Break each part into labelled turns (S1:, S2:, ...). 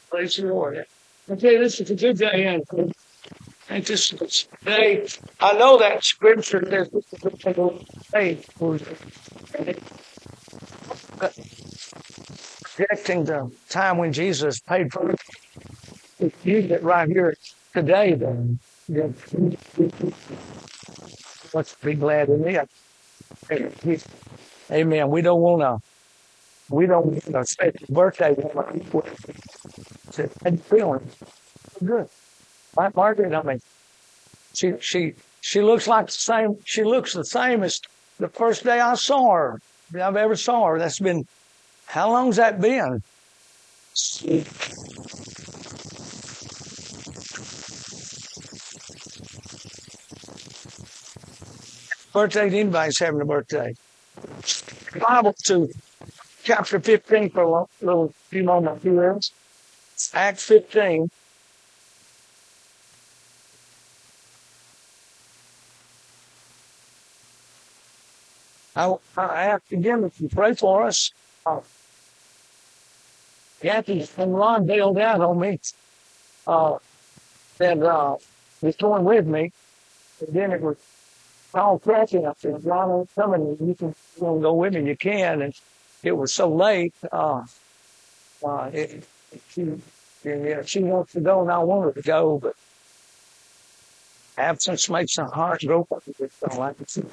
S1: Praise the Lord. Okay, this is a good day. And this day, I know that scripture says this is a good day for projecting the time when Jesus paid for it. Use it right here today, then. Yeah. Let's be glad in it. Amen. We don't want to say his birthday. And feeling good. Right, Margaret? I mean, she looks like the same. She looks the same as the first day I saw her. I've ever saw her. That's been, how long's that been? Birthday to anybody's having a birthday. Bible to chapter 15 for a little few moments here. Acts 15. I asked again if you pray for us. Kathy and Ron bailed out on me. That was torn with me. And then it was all cracking up. And Ron was coming. You can go with me. You can. And it was so late. She wants to go, and I want her to go, but absence makes the heart grow. I'm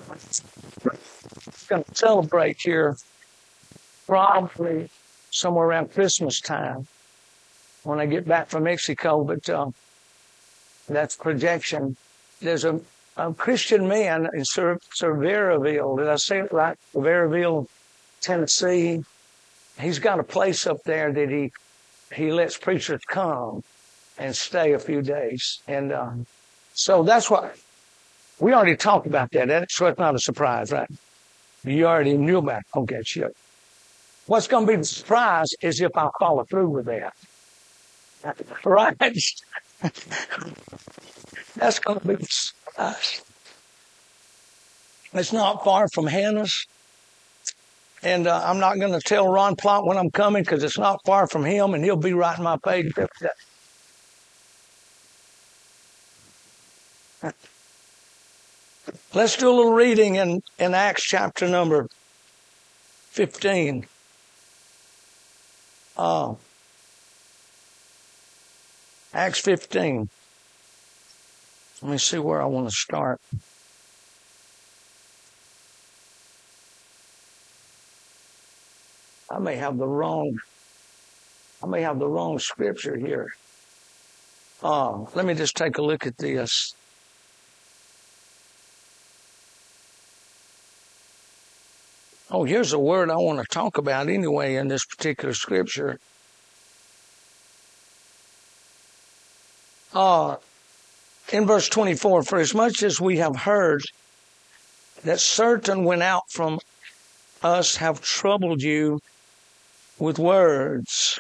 S1: going to celebrate here probably somewhere around Christmas time when I get back from Mexico, but that's projection. There's a Christian man in Sevierville. Did I say it right? Sevierville, Tennessee. He's got a place up there that he lets preachers come and stay a few days. And so that's what we already talked about that. So it's not a surprise, right? You already knew about it. Okay, sure. What's going to be the surprise is if I follow through with that. Right? That's going to be the surprise. It's not far from Hannah's. And I'm not going to tell Ron Plott when I'm coming because it's not far from him, and he'll be writing my page every day. Let's do a little reading in Acts chapter number 15. Acts 15. Let me see where I want to start. I may have the wrong scripture here. Let me just take a look at this. Oh, here's a word I want to talk about anyway in this particular scripture. In verse 24, for as much as we have heard that certain went out from us have troubled you with words,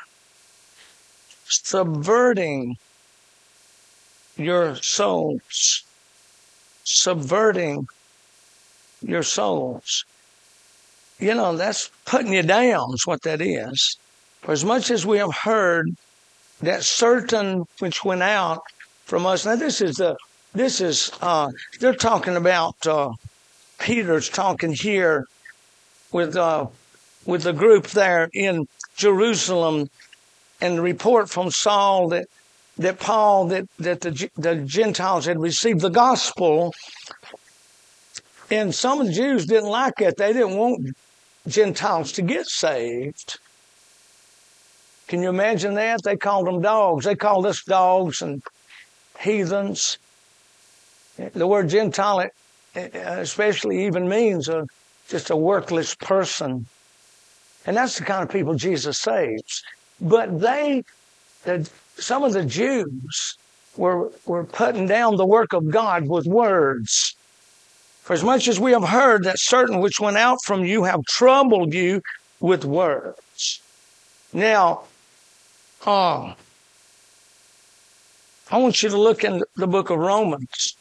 S1: subverting your souls. Subverting your souls. You know, that's putting you down is what that is. For as much as we have heard that certain which went out from us. Now they're talking about, Peter's talking here with the group there in Jerusalem, and the report from Saul that Paul, that the Gentiles had received the gospel. And some of the Jews didn't like it. They didn't want Gentiles to get saved. Can you imagine that? They called them dogs. They called us dogs and heathens. The word Gentile especially even means just a worthless person. And that's the kind of people Jesus saves. But some of the Jews were putting down the work of God with words. For as much as we have heard that certain which went out from you have troubled you with words. Now, I want you to look in the book of Romans.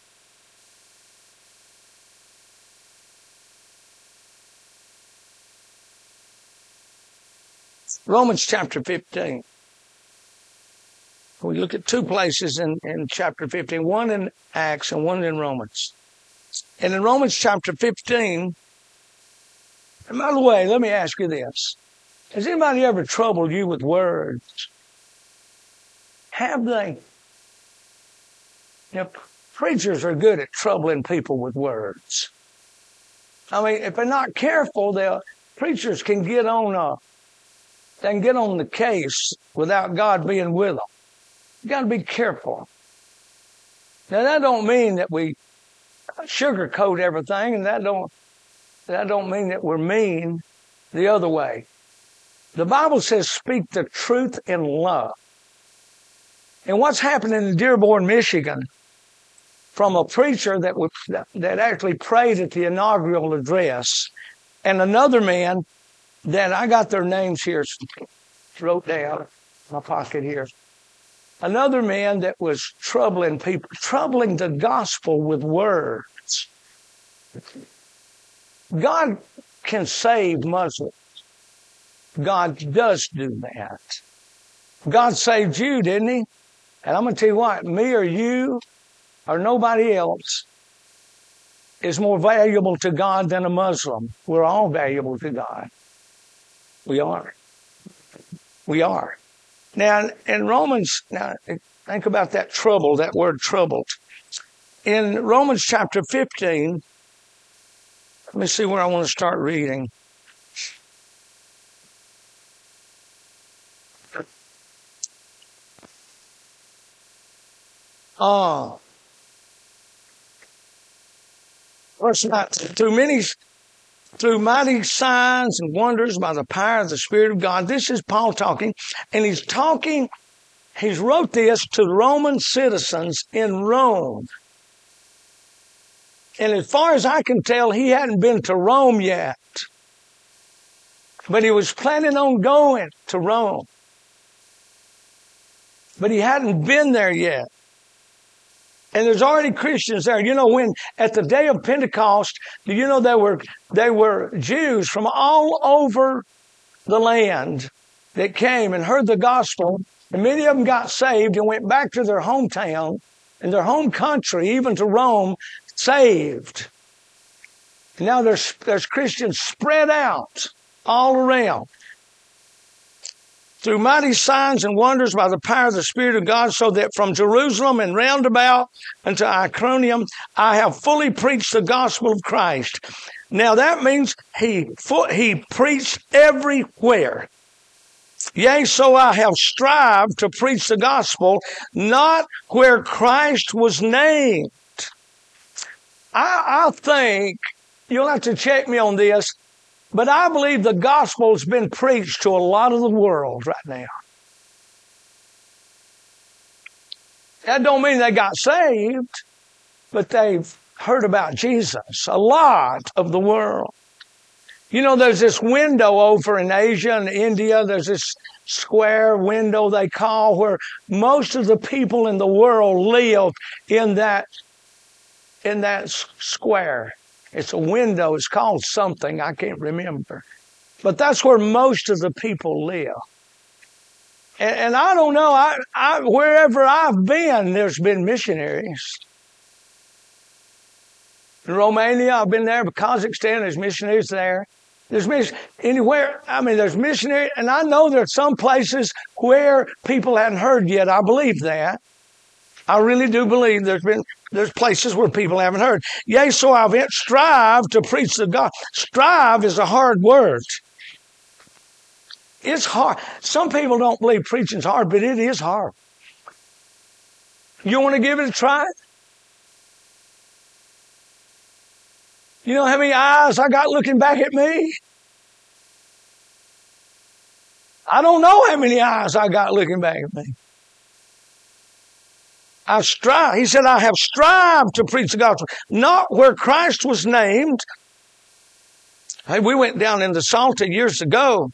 S1: Romans chapter 15. We look at two places in chapter 15, one in Acts and one in Romans. And in Romans chapter 15, and by the way, let me ask you this. Has anybody ever troubled you with words? Have they? Preachers are good at troubling people with words. I mean, if they're not careful, preachers can get on the case without God being with them. You got to be careful. Now that don't mean that we sugarcoat everything, and that don't mean that we're mean the other way. The Bible says, "Speak the truth in love." And what's happening in Dearborn, Michigan, from a preacher that actually prayed at the inaugural address, and another man that I got their names here, wrote down in my pocket here. Another man that was troubling people, troubling the gospel with words. God can save Muslims. God does do that. God saved you, didn't he? And I'm going to tell you what, me or you or nobody else is more valuable to God than a Muslim. We're all valuable to God. We are. We are. Now, in Romans, think about that trouble, that word troubled. In Romans chapter 15, let me see where I want to start reading. Verse 9, through mighty signs and wonders by the power of the Spirit of God. This is Paul talking, and he's wrote this to Roman citizens in Rome. And as far as I can tell, he hadn't been to Rome yet. But he was planning on going to Rome. But he hadn't been there yet. And there's already Christians there. You know, when at the day of Pentecost, do you know they were Jews from all over the land that came and heard the gospel, and many of them got saved and went back to their hometown and their home country, even to Rome, saved. And now there's Christians spread out all around. Through mighty signs and wonders by the power of the Spirit of God, so that from Jerusalem and round about unto Iconium, I have fully preached the gospel of Christ. Now that means he preached everywhere. Yea, so I have strived to preach the gospel, not where Christ was named. I think, you'll have to check me on this, but I believe the gospel's been preached to a lot of the world right now. That don't mean they got saved, but they've heard about Jesus. A lot of the world. You know, there's this window over in Asia and India. There's this square window they call where most of the people in the world live in that square. It's a window. It's called something. I can't remember. But that's where most of the people live. And I don't know. Wherever I've been, there's been missionaries. In Romania, I've been there. Kazakhstan, there's missionaries there. There's anywhere. I mean, there's missionaries. And I know there's some places where people hadn't heard yet. I believe that. I really do believe there's places where people haven't heard. Yea, so I've strived to preach the gospel. Strive is a hard word. It's hard. Some people don't believe preaching's hard, but it is hard. You want to give it a try? You know how many eyes I got looking back at me? I don't know how many eyes I got looking back at me. He said, I have strived to preach the gospel, not where Christ was named. Hey, we went down into Salta years ago.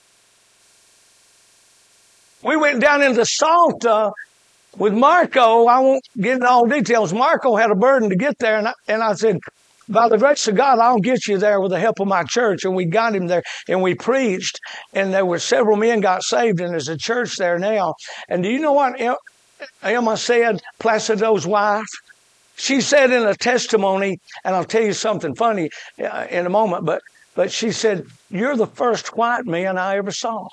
S1: We went down into Salta with Marco. I won't get into all details. Marco had a burden to get there, and I said, by the grace of God, I'll get you there with the help of my church. And we got him there, and we preached, and there were several men got saved, and there's a church there now. And do you know what? Emma said, Placido's wife, she said in a testimony, and I'll tell you something funny in a moment, but she said, you're the first white man I ever saw.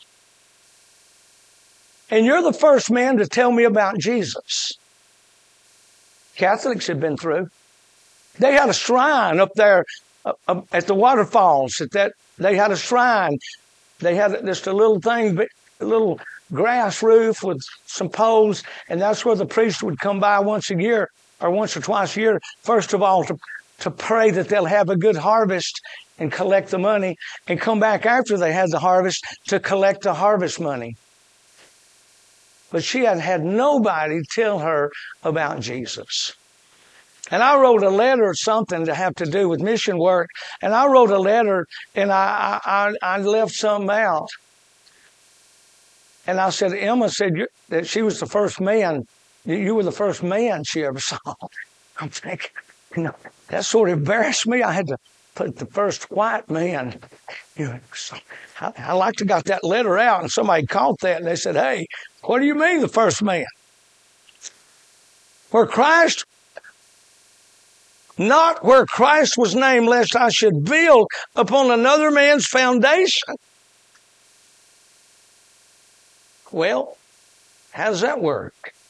S1: And you're the first man to tell me about Jesus. Catholics had been through. They had a shrine up there at the waterfalls. They had a shrine. They had just a little thing, a little grass roof with some poles, and that's where the priest would come by once a year or once or twice a year, first of all, to pray that they'll have a good harvest and collect the money, and come back after they had the harvest to collect the harvest money. But she had had nobody tell her about Jesus. And I wrote a letter or something to have to do with mission work, and I wrote a letter, and I left something out. And I said, Emma said that she was the first man, you were the first man she ever saw. I'm thinking, that sort of embarrassed me. I had to put the first white man. I like to got that letter out, and somebody caught that, and they said, hey, what do you mean the first man? Not where Christ was named, lest I should build upon another man's foundation. Well, how does that work?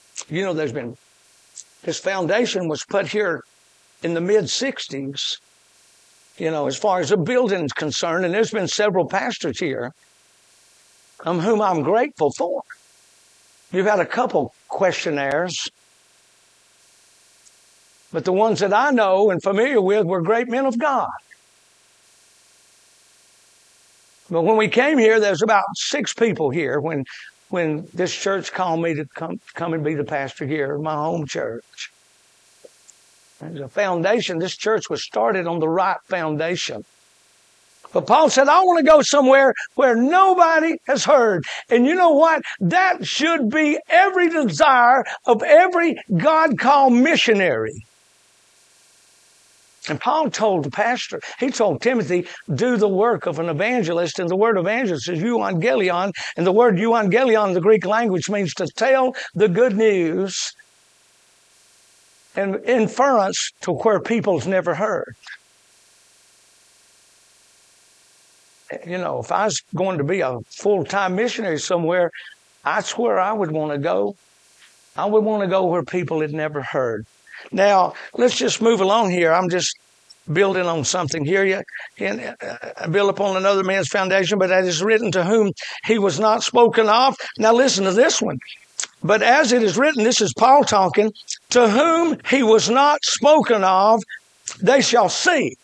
S1: This foundation was put here in the mid-60s, as far as the building's concerned, and there's been several pastors here, whom I'm grateful for. You've had a couple questionnaires, but the ones that I know and familiar with were great men of God. But when we came here, there was about 6 people here when this church called me to come and be the pastor here, my home church. There's a foundation. This church was started on the right foundation. But Paul said, I want to go somewhere where nobody has heard. And you know what? That should be every desire of every God-called missionary. And Paul told the pastor, he told Timothy, do the work of an evangelist. And the word evangelist is euangelion. And the word euangelion in the Greek language means to tell the good news and inference to where people's never heard. If I was going to be a full-time missionary somewhere, that's where I would want to go. I would want to go where people had never heard. Now, let's just move along here. I'm just building on something here. You can build upon another man's foundation, but that is written to whom he was not spoken of. Now, listen to this one. But as it is written, this is Paul talking, to whom he was not spoken of, they shall see.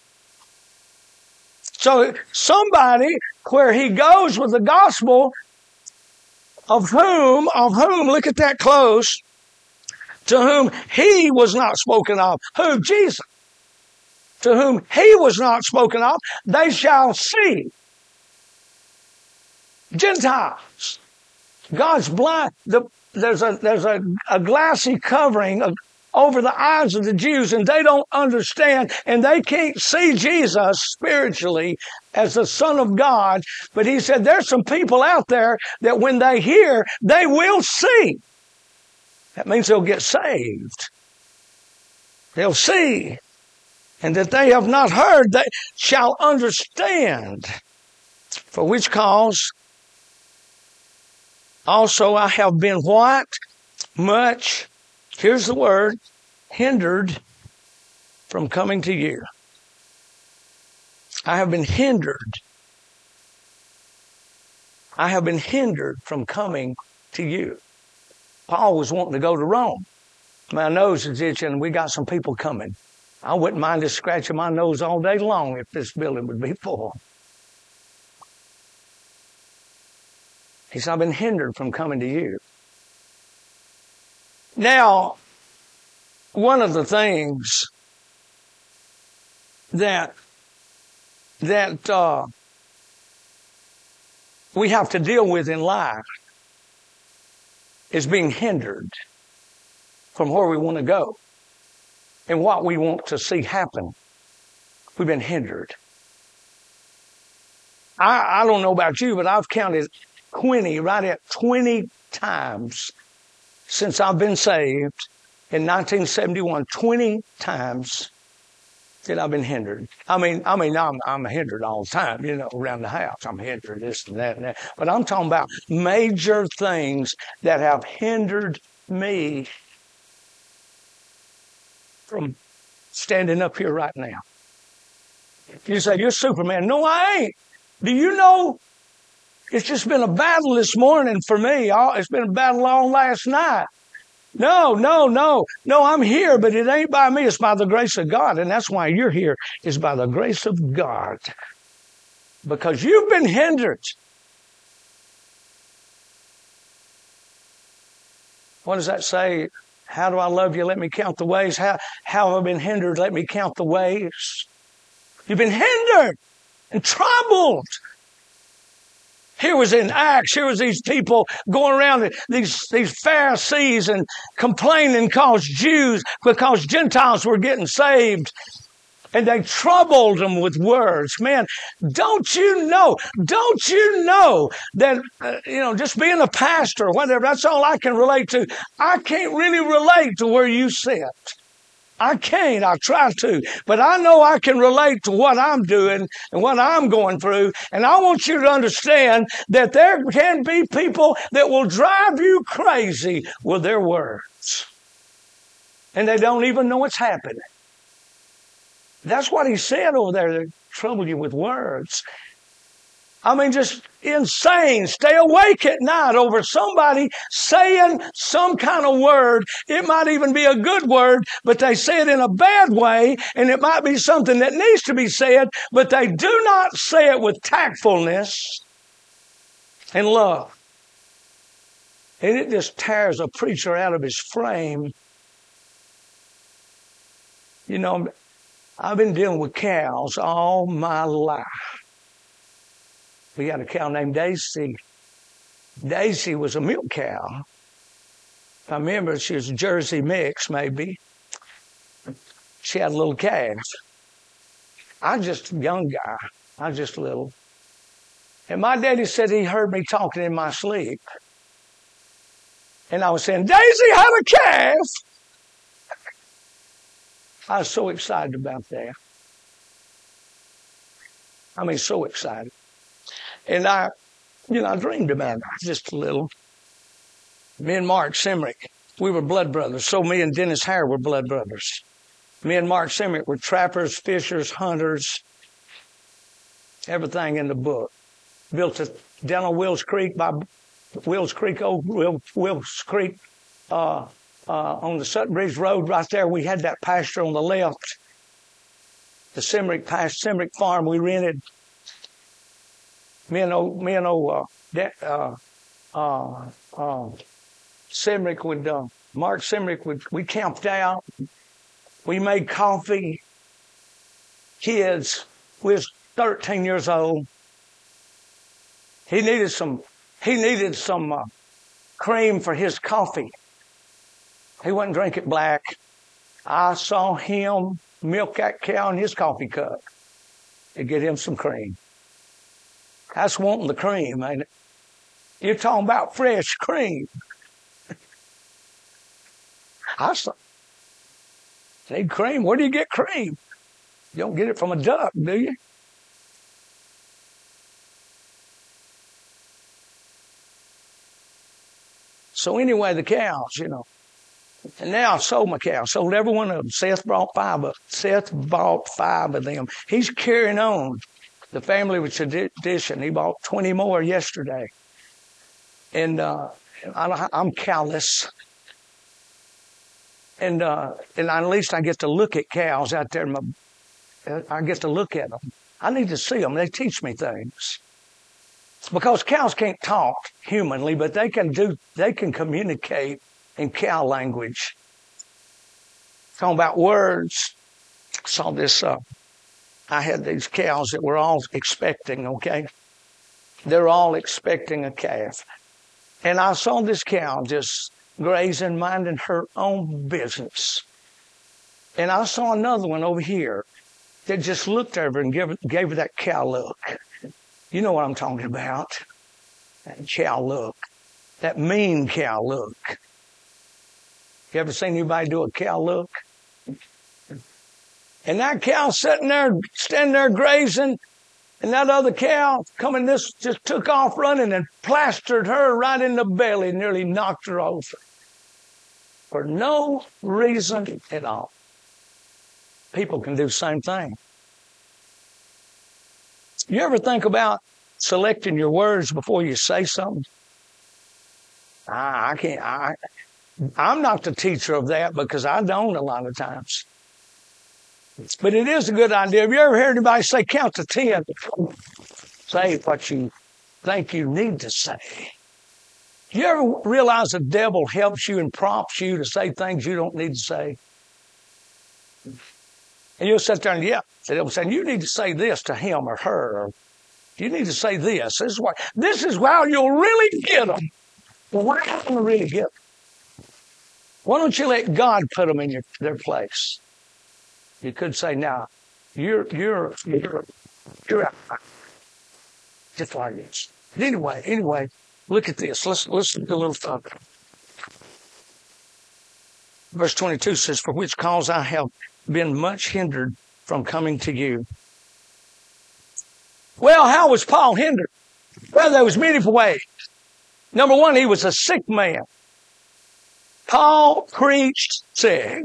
S1: So somebody where he goes with the gospel, of whom, look at that close, to whom he was not spoken of. Who? Jesus. To whom he was not spoken of, they shall see. Gentiles. God's blind. There's a glassy covering over the eyes of the Jews, and they don't understand, and they can't see Jesus spiritually as the Son of God. But he said there's some people out there that when they hear, they will see. That means they'll get saved. They'll see. And that they have not heard, they shall understand. For which cause also I have been what? Much, here's the word, hindered from coming to you. I have been hindered. I have been hindered from coming to you. Paul was wanting to go to Rome. My nose is itching, and we got some people coming. I wouldn't mind just scratching my nose all day long if this building would be full. He said, I've been hindered from coming to you. Now, one of the things that we have to deal with in life is being hindered from where we want to go and what we want to see happen. We've been hindered. I don't know about you, but I've counted 20 times since I've been saved in 1971, 20 times that I've been hindered. I'm hindered all the time, around the house. I'm hindered this and that and that. But I'm talking about major things that have hindered me from standing up here right now. You say, you're Superman. No, I ain't. Do you know it's just been a battle this morning for me? It's been a battle all last night. No, I'm here, but it ain't by me. It's by the grace of God. And that's why you're here, is by the grace of God. Because you've been hindered. What does that say? How do I love you? Let me count the ways. How have I been hindered? Let me count the ways. You've been hindered and troubled. Here was in Acts, here was these people going around, these Pharisees, and complaining because Gentiles were getting saved. And they troubled them with words. Man, don't you know that, just being a pastor or whatever, that's all I can relate to. I can't really relate to where you sit. I can't. I try to. But I know I can relate to what I'm doing and what I'm going through. And I want you to understand that there can be people that will drive you crazy with their words. And they don't even know what's happening. That's what he said over there. They trouble you with words. Just insane. Stay awake at night over somebody saying some kind of word. It might even be a good word, but they say it in a bad way, and it might be something that needs to be said, but they do not say it with tactfulness and love. And it just tears a preacher out of his frame. I've been dealing with cows all my life. We had a cow named Daisy. Daisy was a milk cow. I remember she was a Jersey mix, maybe. She had a little calf. I was just a young guy. I was just little. And my daddy said he heard me talking in my sleep. And I was saying, Daisy had a calf. I was so excited about that. So excited. And I dreamed about it just a little. Me and Mark Simrick, we were blood brothers. So me and Dennis Hare were blood brothers. Me and Mark Simrick were trappers, fishers, hunters, everything in the book. Built it down on Wills Creek on the Sutton Bridge Road right there. We had that pasture on the left. The Simrick farm we rented. Mark Simrick we camped out. We made coffee. Kids, we was 13 years old. He needed some cream for his coffee. He wouldn't drink it black. I saw him milk that cow in his coffee cup to get him some cream. That's wanting the cream, ain't it? You're talking about fresh cream. Need cream? Where do you get cream? You don't get it from a duck, do you? So anyway, the cows, And now I sold my cows. Sold every one of them. Seth bought 5 of them. He's carrying on the family tradition. He bought 20 more yesterday. And I'm cowless. And at least I get to look at cows out there. I get to look at them. I need to see them. They teach me things. Because cows can't talk humanly, but they can communicate in cow language. Talking about words. I saw this, I had these cows that were all expecting, okay? They're all expecting a calf. And I saw this cow just grazing, minding her own business. And I saw another one over here that just looked over and gave her that cow look. You know what I'm talking about. That cow look. That mean cow look. You ever seen anybody do a cow look? And that cow sitting there, standing there grazing, and that other cow coming this just took off running and plastered her right in the belly, nearly knocked her over. For no reason at all. People can do the same thing. You ever think about selecting your words before you say something? I'm not the teacher of that because I don't a lot of times. But it is a good idea. Have you ever heard anybody say count to 10? Say what you think you need to say. Do you ever realize the devil helps you and prompts you to say things you don't need to say? And you'll sit there and, the devil saying, you need to say this to him or her. Or, you need to say this. This is how you'll really get them. Well, why can't you really get them? Why don't you let God put them in their place? You could say, now, you're out. Just like this. But anyway, look at this. Let's look a little further. Verse 22 says, for which cause I have been much hindered from coming to you. Well, how was Paul hindered? Well, there was many ways. Number one, he was a sick man. Paul preached sick.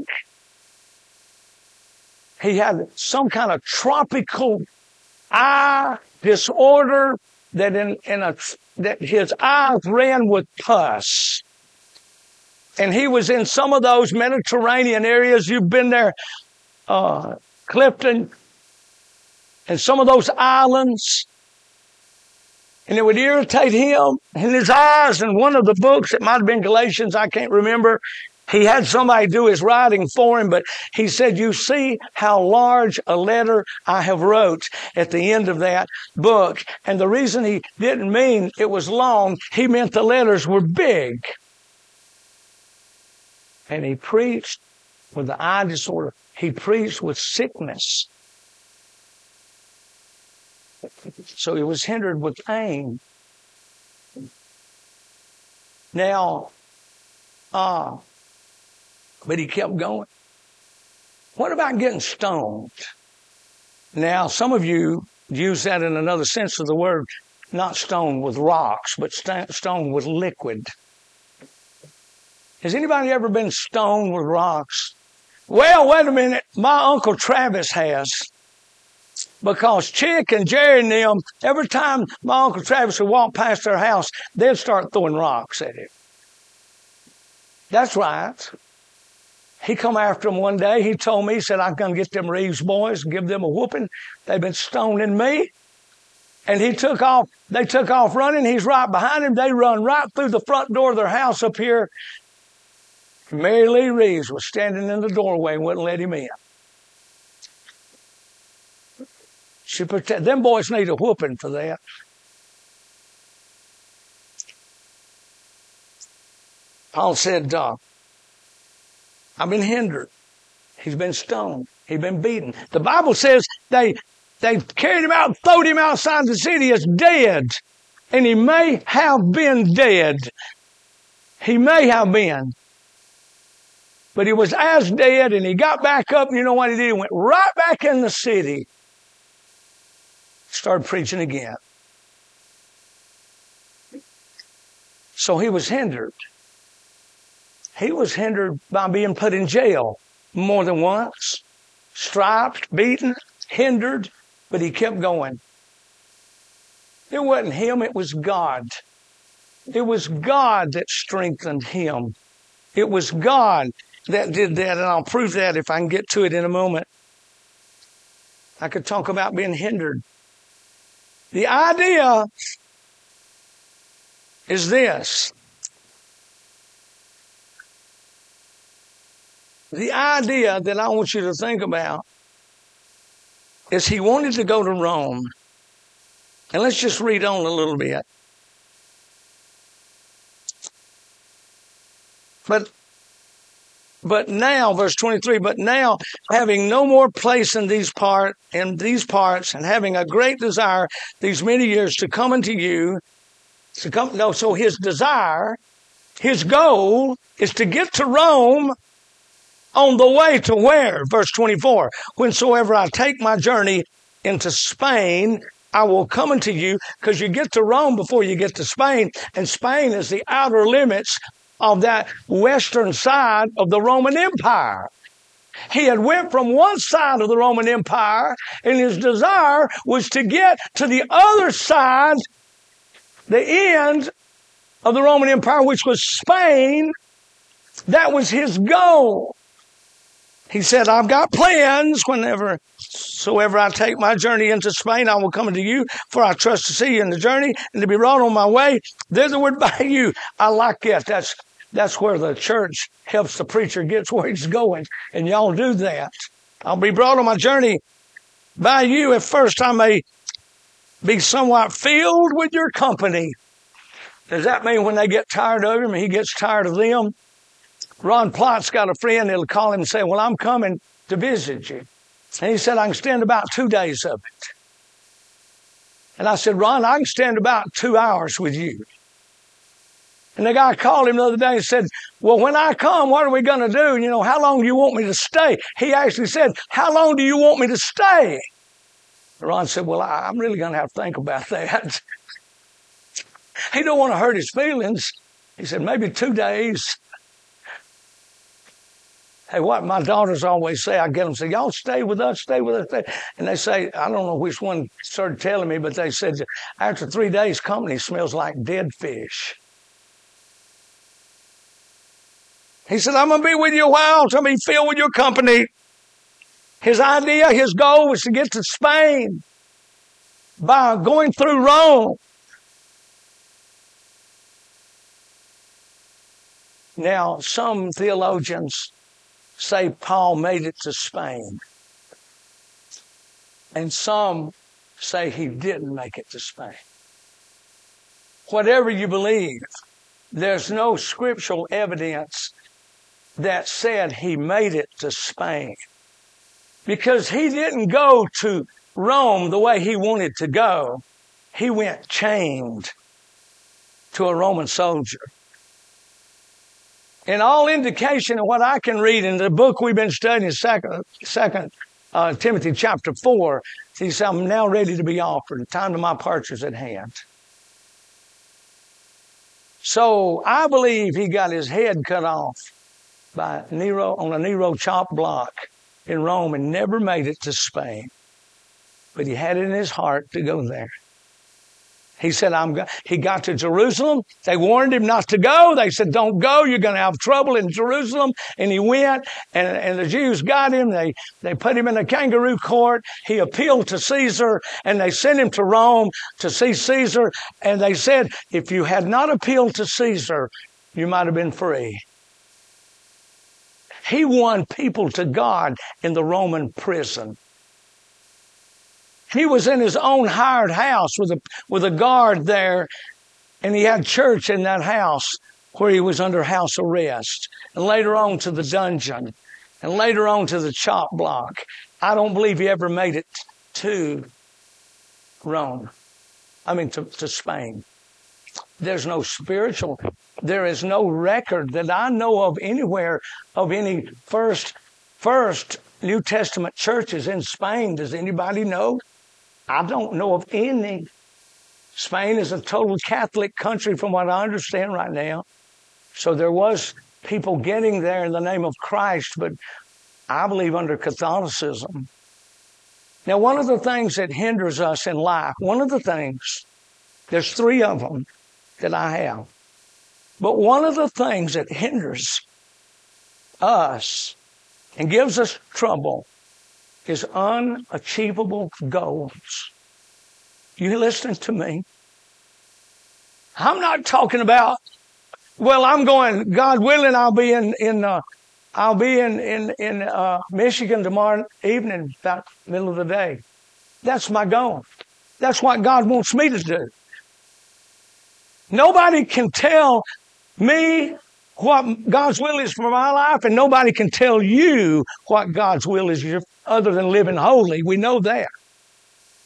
S1: He had some kind of tropical eye disorder that his eyes ran with pus. And he was in some of those Mediterranean areas. You've been there, Clifton, and some of those islands. And it would irritate him in his eyes. And one of the books, it might have been Galatians, I can't remember. He had somebody do his writing for him, but he said, you see how large a letter I have wrote at the end of that book. And the reason he didn't mean it was long, he meant the letters were big. And he preached with the eye disorder. He preached with sickness. So he was hindered with pain. Now, but he kept going. What about getting stoned? Now, some of you use that in another sense of the word, not stoned with rocks, but stoned with liquid. Has anybody ever been stoned with rocks? Well, wait a minute. My Uncle Travis has. Because Chick and Jerry and them, every time my Uncle Travis would walk past their house, they'd start throwing rocks at him. That's right. He come after them one day. He told me, he said, I'm going to get them Reeves boys and give them a whooping. They've been stoning me. And he took off. They took off running. He's right behind him. They run right through the front door of their house up here. Mary Lee Reeves was standing in the doorway and wouldn't let him in. Them boys need a whooping for that. Paul said, I've been hindered. He's been stoned. He's been beaten. The Bible says they carried him out and throwed him outside the city as dead. And he may have been dead. He may have been. But he was as dead, and he got back up, and you know what he did? He went right back in the city. Started preaching again. So he was hindered. He was hindered by being put in jail more than once. Striped, beaten, hindered, but he kept going. It wasn't him, it was God. It was God that strengthened him. It was God that did that, and I'll prove that if I can get to it in a moment. I could talk about being hindered. The idea is this. The idea that I want you to think about is he wanted to go to Rome. And let's just read on a little bit. But now, verse 23, but now, having no more place in these parts, and having a great desire these many years to come unto you, so his desire His goal is to get to Rome on the way to where? Verse 24. Whensoever I take my journey into Spain, I will come unto you, because you get to Rome before you get to Spain, and Spain is the outer limits of that western side of the Roman Empire. He had went from one side of the Roman Empire, and his desire was to get to the other side, the end of the Roman Empire, which was Spain. That was his goal. He said, I've got plans. Whensoever I take my journey into Spain, I will come unto you, for I trust to see you in the journey, and to be brought on my way thitherward by you. I like that. That's where the church helps the preacher get where he's going. And y'all do that. I'll be brought on my journey by you. At first I may be somewhat filled with your company. Does that mean when they get tired of him and he gets tired of them? Ron Platt's got a friend that'll call him and say, well, I'm coming to visit you. And he said, I can stand about 2 days of it. And I said, Ron, I can stand about 2 hours with you. And the guy called him the other day and said, well, when I come, what are we going to do? And, how long do you want me to stay? He actually said, how long do you want me to stay? Ron said, well, I'm really going to have to think about that. He don't want to hurt his feelings. He said, maybe 2 days. Hey, what my daughters always say, I get them say, y'all stay with us, stay with us. And they say, I don't know which one started telling me, but they said, after 3 days, company smells like dead fish. He said, I'm going to be with you a while. I'm going to be filled with your company. His idea, his goal was to get to Spain by going through Rome. Now, some theologians say Paul made it to Spain. And some say he didn't make it to Spain. Whatever you believe, there's no scriptural evidence that said he made it to Spain. Because he didn't go to Rome the way he wanted to go. He went chained to a Roman soldier. And all indication of what I can read in the book we've been studying, Second Timothy chapter 4, he said, I'm now ready to be offered. The time of my departure is at hand. So I believe he got his head cut off by Nero on a Nero chop block in Rome and never made it to Spain. But he had it in his heart to go there. He said, he got to Jerusalem. They warned him not to go. They said, don't go. You're going to have trouble in Jerusalem. And he went, and the Jews got him. They put him in a kangaroo court. He appealed to Caesar, and they sent him to Rome to see Caesar. And they said, if you had not appealed to Caesar, you might have been free. He won people to God in the Roman prison. He was in his own hired house with a guard there, and he had church in that house where he was under house arrest, and later on to the dungeon, and later on to the chop block. I don't believe he ever made it to Rome. To Spain. There is no record that I know of anywhere of any first New Testament churches in Spain. Does anybody know? I don't know of any. Spain is a total Catholic country from what I understand right now. So there was people getting there in the name of Christ, but I believe under Catholicism. Now, one of the things that hinders us in life, there's 3 of them that I have. But one of the things that hinders us and gives us trouble is unachievable goals. You listening to me? I'm not talking about, well, I'm going, God willing, I'll be in Michigan tomorrow evening, about the middle of the day. That's my goal. That's what God wants me to do. Nobody can tell me what God's will is for my life, and nobody can tell you what God's will is other than living holy. We know that.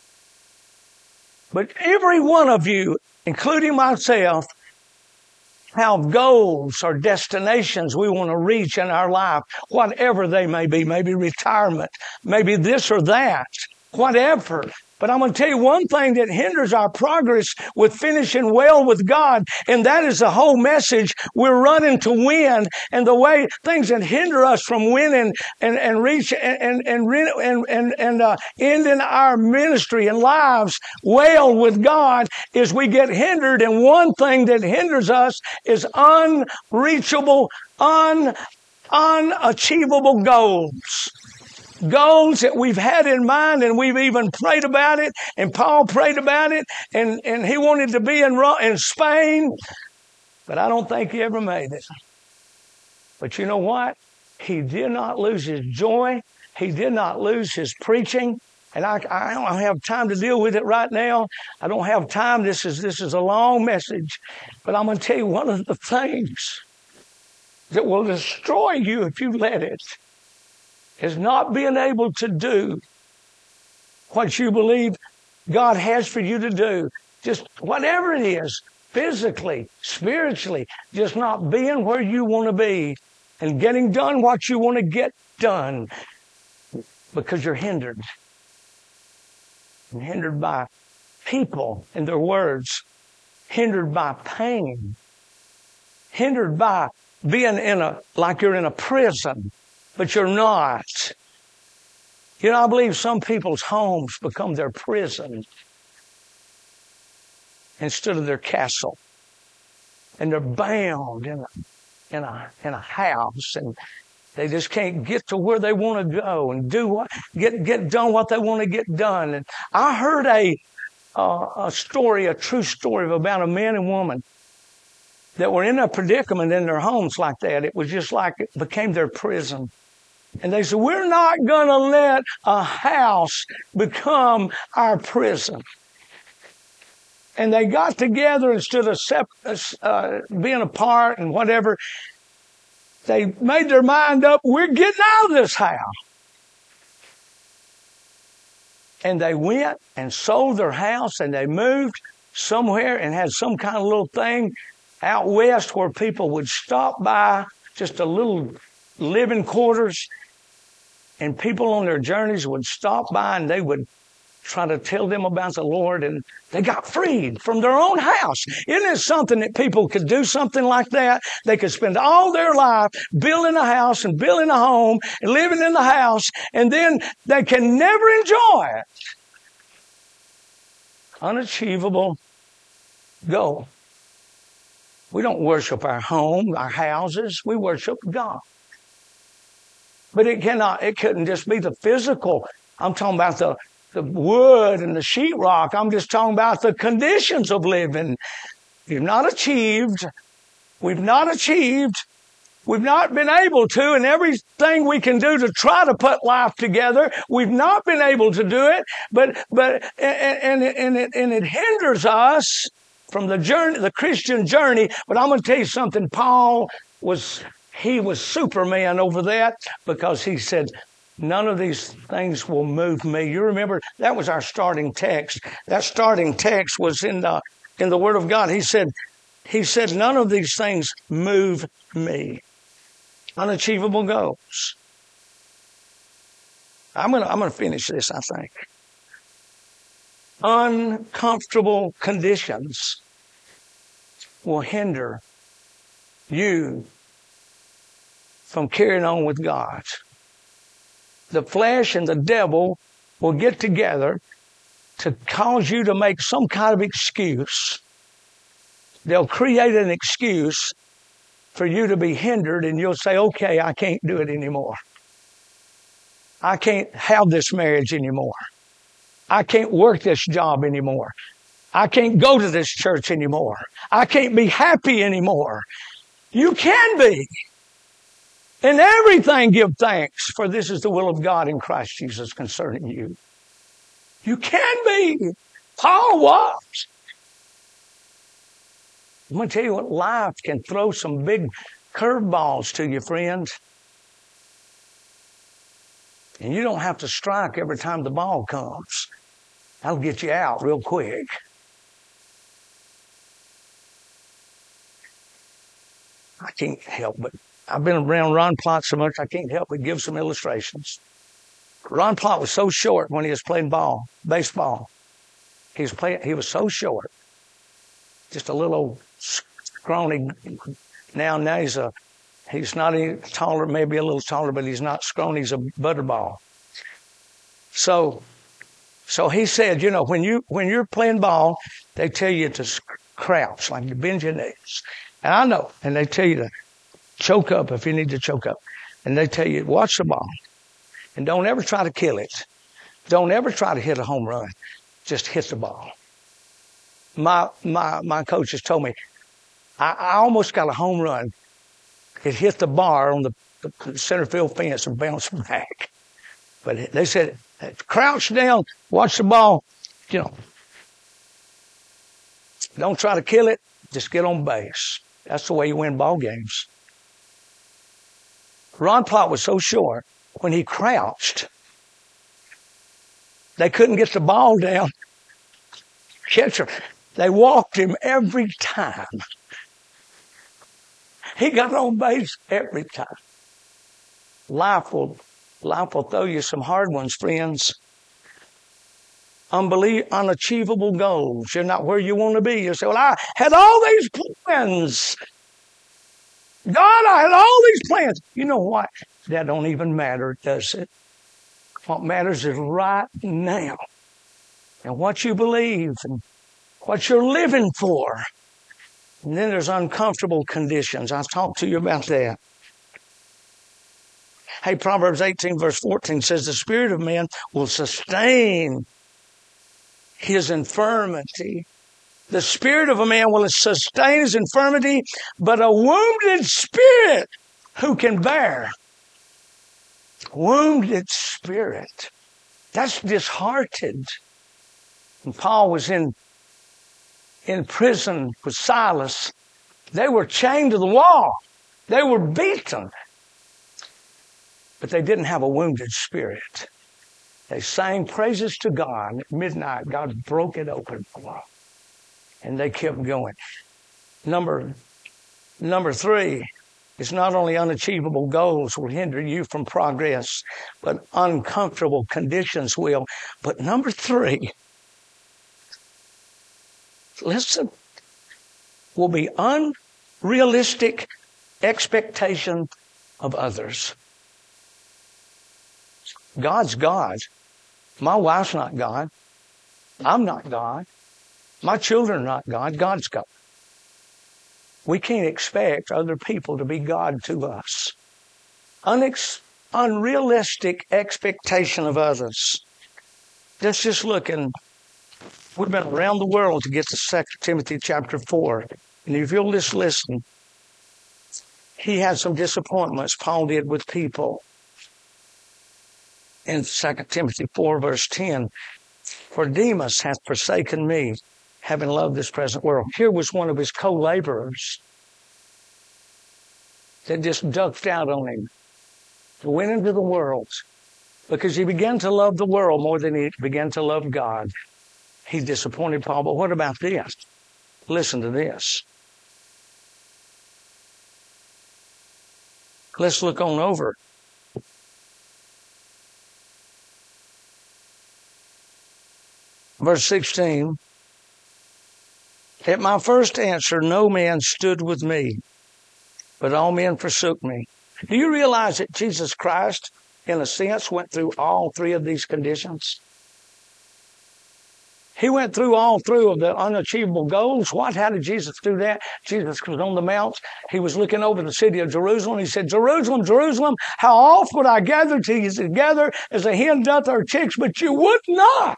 S1: But every one of you, including myself, have goals or destinations we want to reach in our life, whatever they may be, maybe retirement, maybe this or that, whatever. But I'm going to tell you one thing that hinders our progress with finishing well with God, and that is the whole message. We're running to win, and the way things that hinder us from winning and reach and ending our ministry and lives well with God is we get hindered. And one thing that hinders us is unreachable, unachievable goals. Goals that we've had in mind, and we've even prayed about it, and Paul prayed about it, and he wanted to be in Spain, but I don't think he ever made it. But you know what? He did not lose his joy. He did not lose his preaching. And I don't have time to deal with it right now. I don't have time. This is a long message. But I'm going to tell you one of the things that will destroy you if you let it is not being able to do what you believe God has for you to do. Just whatever it is, physically, spiritually, just not being where you want to be and getting done what you want to get done because you're hindered. You're hindered by people and their words, hindered by pain, hindered by being like you're in a prison. But you're not. You know, I believe some people's homes become their prison instead of their castle. And they're bound in a house, and they just can't get to where they want to go and get done what they want to get done. And I heard a true story about a man and woman that were in a predicament in their homes like that. It was just like it became their prison. And they said, we're not going to let a house become our prison. And they got together instead of being apart and whatever. They made their mind up, we're getting out of this house. And they went and sold their house, and they moved somewhere and had some kind of little thing out west where people would stop by, just a little living quarters, and people on their journeys would stop by and they would try to tell them about the Lord, and they got freed from their own house. Isn't it something that people could do something like that? They could spend all their life building a house and building a home and living in the house, and then they can never enjoy it. Unachievable goal. We don't worship our home, our houses. We worship God. But it couldn't just be the physical. I'm talking about the wood and the sheetrock. I'm just talking about the conditions of living. We've not achieved. We've not been able to, and everything we can do to try to put life together, we've not been able to do it. And it hinders us from the journey, the Christian journey. But I'm going to tell you something. Paul was Superman over that, because he said, none of these things will move me. You remember, that was our starting text. That starting text was in the Word of God. He said, none of these things move me. Unachievable goals. I'm gonna finish this, I think. Uncomfortable conditions will hinder you from carrying on with God. The flesh and the devil will get together to cause you to make some kind of excuse. They'll create an excuse for you to be hindered, and you'll say, okay, I can't do it anymore. I can't have this marriage anymore. I can't work this job anymore. I can't go to this church anymore. I can't be happy anymore. You can be. In everything give thanks, for this is the will of God in Christ Jesus concerning you. You can be. Paul was. I'm going to tell you what, life can throw some big curveballs to you, friends. And you don't have to strike every time the ball comes. That'll get you out real quick. I can't help but, I've been around Ron Plott so much, I can't help but give some illustrations. Ron Plott was so short when he was playing baseball. He was so short. Just a little scrawny. Now he's not any taller, maybe a little taller, but he's not scrawny. He's a butterball. So he said, when you're playing ball, they tell you to crouch, like you bend your knees. And I know. And they tell you to choke up if you need to choke up. And they tell you, watch the ball. And don't ever try to kill it. Don't ever try to hit a home run. Just hit the ball. My coach has told me, I almost got a home run. It hit the bar on the center field fence and bounced back. But they said, crouch down, watch the ball. Don't try to kill it. Just get on base. That's the way you win ball games. Ron Plott was so short, when he crouched, they couldn't get the ball down. Catcher, they walked him every time. He got on base every time. Life will throw you some hard ones, friends. Unachievable goals. You're not where you want to be. You say, well, I had all these plans. God, I had all these plans. You know what? That don't even matter, does it? What matters is right now. And what you believe and what you're living for. And then there's uncomfortable conditions. I'll talk to you about that. Hey, Proverbs 18 verse 14 says, the spirit of man will sustain his infirmity. The spirit of a man will sustain his infirmity, but a wounded spirit who can bear? Wounded spirit. That's disheartened. And Paul was in prison with Silas. They were chained to the wall. They were beaten. But they didn't have a wounded spirit. They sang praises to God. At midnight, God broke it open for them. And they kept going. Number 3 is not only unachievable goals will hinder you from progress, but uncomfortable conditions will. But number 3, listen, will be unrealistic expectation of others. God's God. My wife's not God. I'm not God. My children are not God. God's God. We can't expect other people to be God to us. Unrealistic expectation of others. Let's just look, and we've been around the world to get to 2 Timothy chapter 4. And if you'll just listen, he had some disappointments, Paul did, with people. In 2 Timothy 4 verse 10, for Demas hath forsaken me, having loved this present world. Here was one of his co-laborers that just ducked out on him. He went into the world because he began to love the world more than he began to love God. He disappointed Paul. But what about this? Listen to this. Let's look on over. Verse 16. At my first answer, no man stood with me, but all men forsook me. Do you realize that Jesus Christ, in a sense, went through all 3 of these conditions? He went through all 3 of the unachievable goals. How did Jesus do that? Jesus was on the mount. He was looking over the city of Jerusalem. He said, Jerusalem, Jerusalem, how oft would I gather to you together as a hen doth her chicks, but you would not.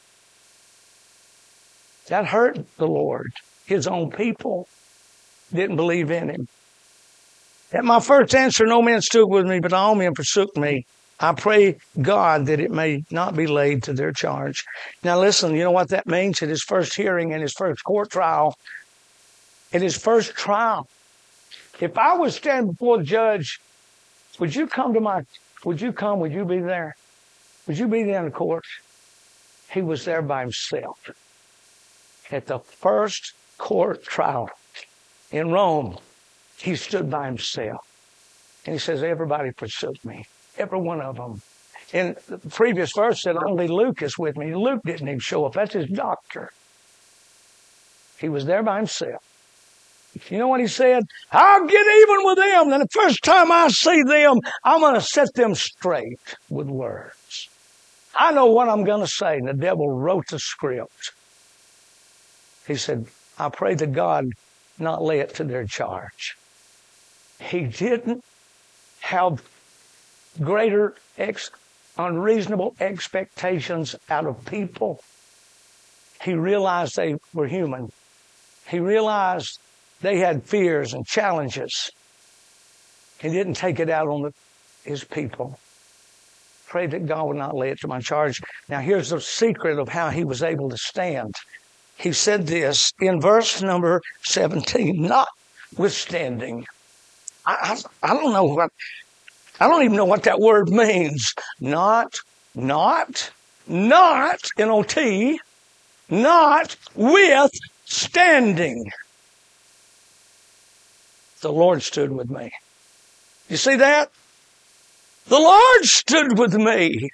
S1: That hurt the Lord. His own people didn't believe in him. At my first answer, no man stood with me, but all men forsook me. I pray God that it may not be laid to their charge. Now listen, you know what that means? At his first hearing, in his first court trial, in his first trial, if I was standing before the judge, would you be there? Would you be there in the court? He was there by himself. At the first court trial in Rome, He stood by himself. And he says, everybody forsook me. Every one of them. In the previous verse said, only Luke is with me. Luke didn't even show up. That's his doctor. He was there by himself. You know what he said? I'll get even with them. And the first time I see them, I'm going to set them straight with words. I know what I'm going to say. And the devil wrote the script. He said, I pray that God not lay it to their charge. He didn't have greater unreasonable expectations out of people. He realized they were human. He realized they had fears and challenges. He didn't take it out on his people. Pray that God would not lay it to my charge. Now here's the secret of how he was able to stand. He said this in verse number 17, notwithstanding. I don't know what, I don't even know what that word means. Not, N-O-T, notwithstanding. The Lord stood with me. You see that? The Lord stood with me.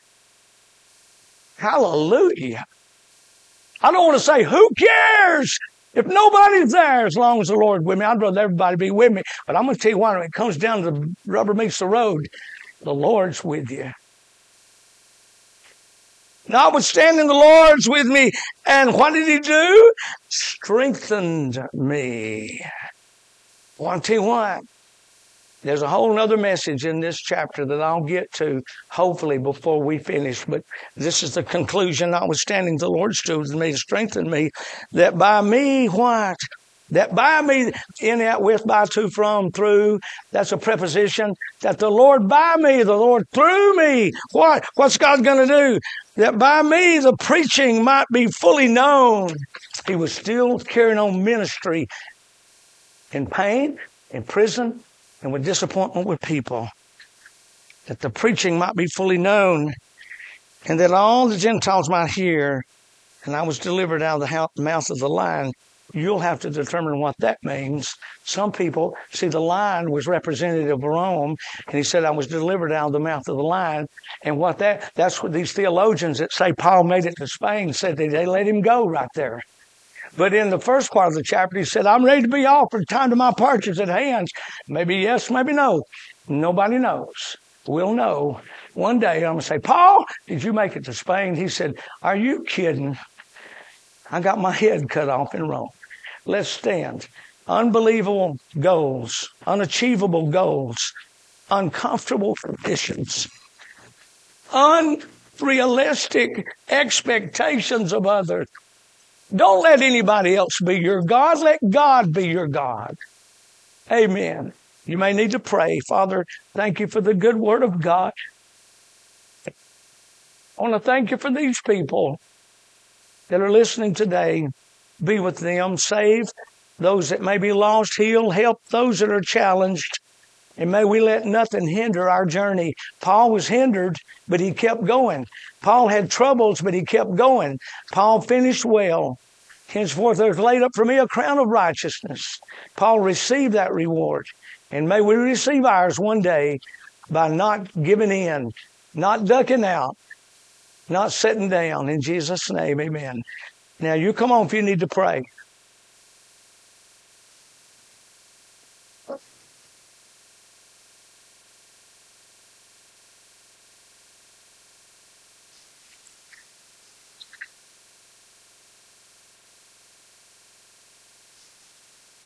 S1: Hallelujah. I don't want to say, who cares if nobody's there as long as the Lord's with me? I'd rather everybody be with me. But I'm going to tell you why, when it comes down to the rubber meets the road, the Lord's with you. Notwithstanding, the Lord's with me. And what did he do? Strengthened me. I want to tell you why. There's a whole other message in this chapter that I'll get to, hopefully, before we finish. But this is the conclusion. Notwithstanding, the Lord stood with me, strengthened me, that by me, what? That by me, in, at, with, by, to, from, through, that's a preposition. That the Lord by me, the Lord through me. What? What's God going to do? That by me, the preaching might be fully known. He was still carrying on ministry in pain, in prison, and with disappointment with people. That the preaching might be fully known, and that all the Gentiles might hear. And I was delivered out of the mouth of the lion. You'll have to determine what that means. Some people, see, the lion was representative of Rome, and he said, I was delivered out of the mouth of the lion. And that's what these theologians that say Paul made it to Spain said, they let him go right there. But in the first part of the chapter, he said, I'm ready to be offered. Time to my departure's at hand. Maybe yes, maybe no. Nobody knows. We'll know. One day I'm going to say, Paul, did you make it to Spain? He said, are you kidding? I got my head cut off in Rome. Let's stand. Unbelievable goals, unachievable goals, uncomfortable conditions, unrealistic expectations of others. Don't let anybody else be your God. Let God be your God. Amen. You may need to pray. Father, thank you for the good word of God. I want to thank you for these people that are listening today. Be with them. Save those that may be lost. Heal. Help those that are challenged. And may we let nothing hinder our journey. Paul was hindered, but he kept going. Paul had troubles, but he kept going. Paul finished well. Henceforth there's laid up for me a crown of righteousness. Paul received that reward. And may we receive ours one day by not giving in, not ducking out, not sitting down. In Jesus' name, amen. Now you come on if you need to pray.